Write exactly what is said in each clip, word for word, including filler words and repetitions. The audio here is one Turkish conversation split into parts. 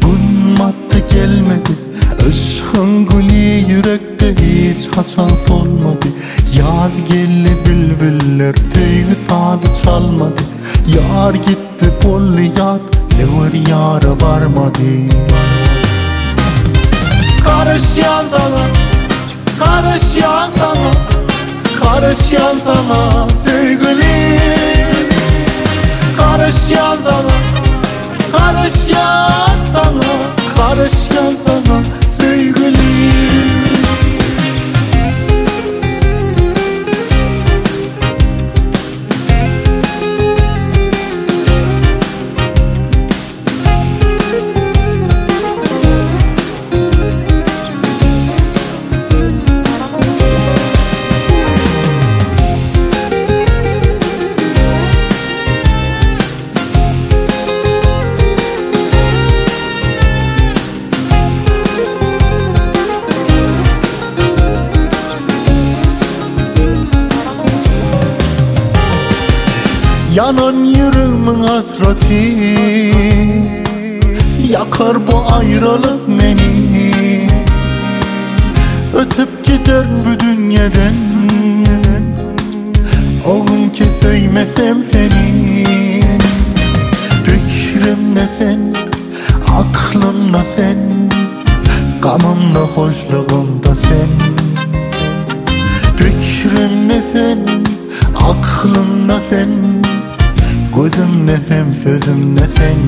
Bunmadı gelmedi, ışkın gülü yürekte hiç kaçan solmadı. Yaz geldi bülbüller tüyü sazı çalmadı. Yar gitti bollu yar, devir yara varmadı. Karışyan sana, karışyan sana, karışyan sana sevgilim. Karışyan sana, karışyan sana, karışyan sana sevgilim. Yanan yüreğimin hasreti, yakar bu ayrılık beni. Ötüp gider bu dünyadan, o gün ki sevmesem seni. Fikrimde sen, aklımda sen, gamımda hoşluğumda sen. Fikrimde sen, aklımda sen, gözümle hem sözümle sen.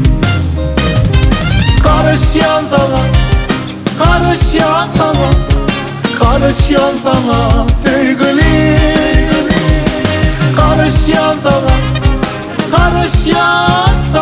Karışyan sana, karışyan sana, karışyan sana sevgilim. Karışyan sana, karışyan sana.